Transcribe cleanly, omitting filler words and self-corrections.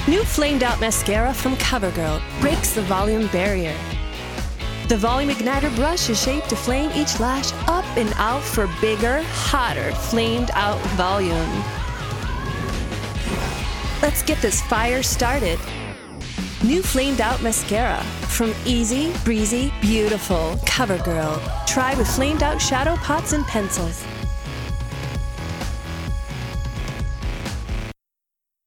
New Flamed Out Mascara from CoverGirl breaks the volume barrier. The Volume Igniter brush is shaped to flame each lash up and out for bigger, hotter, flamed out volume. Let's get this fire started. New Flamed Out Mascara from Easy, Breezy, Beautiful, CoverGirl. Try with flamed out shadow pots and pencils.